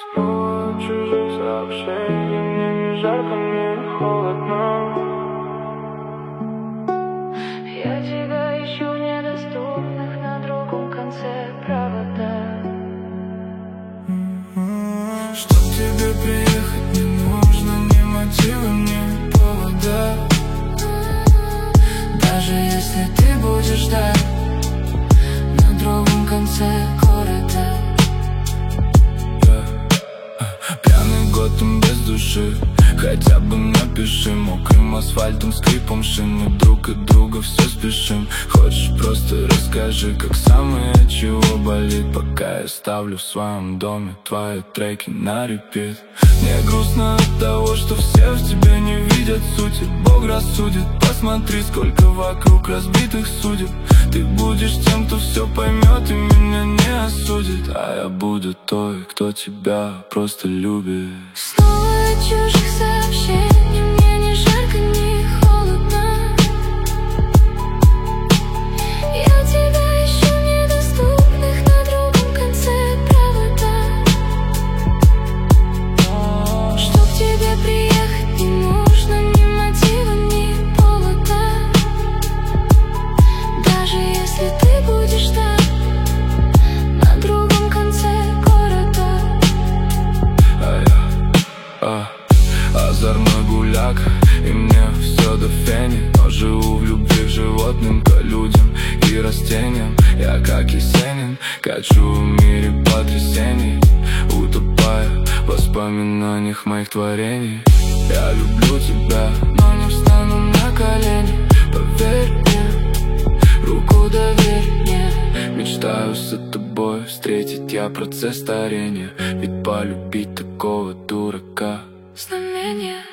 Снова чужих сообщений, мне не жарко, мне не холодно. Я тебя ищу в недоступных на другом конце провода. Чтоб тебе приехать не нужно ни мотива, ни повода. Даже если ты будешь ждать на другом конце города. Пьяный Готэм без души, хотя бы напиши. Мокрым асфальтом, скрипом шин, мы друг от друга все спешим. Хочешь, просто расскажи, как самое чего болит, пока я ставлю в своем доме твои треки на репит. Мне грустно от того, что все в тебе не видят сути. Бог рассудит, посмотри, сколько вокруг разбитых судеб. Ты будешь тем, кто все поймет и меня не осудит, а я буду той, кто тебя просто любит. Снова от чужих сообщений, мне не жарко, не холодно. Я тебя ищу в недоступных на другом конце провода. Чтоб тебе приехать не нужно ни мотива, ни повода. Даже если ты будешь ждать на другом конце города. Озорной гуляка, и мне все до фени. Но живу в любви к животным, к людям и растениям. Я как Есенин, качу в мире потрясений, утопая в воспоминаниях моих творений. Я люблю тебя, но не встану на колени. Поверь мне, руку доверь мне. Мечтаю с тобой встретить я процесс старения, ведь полюбить такого дурака Знамение.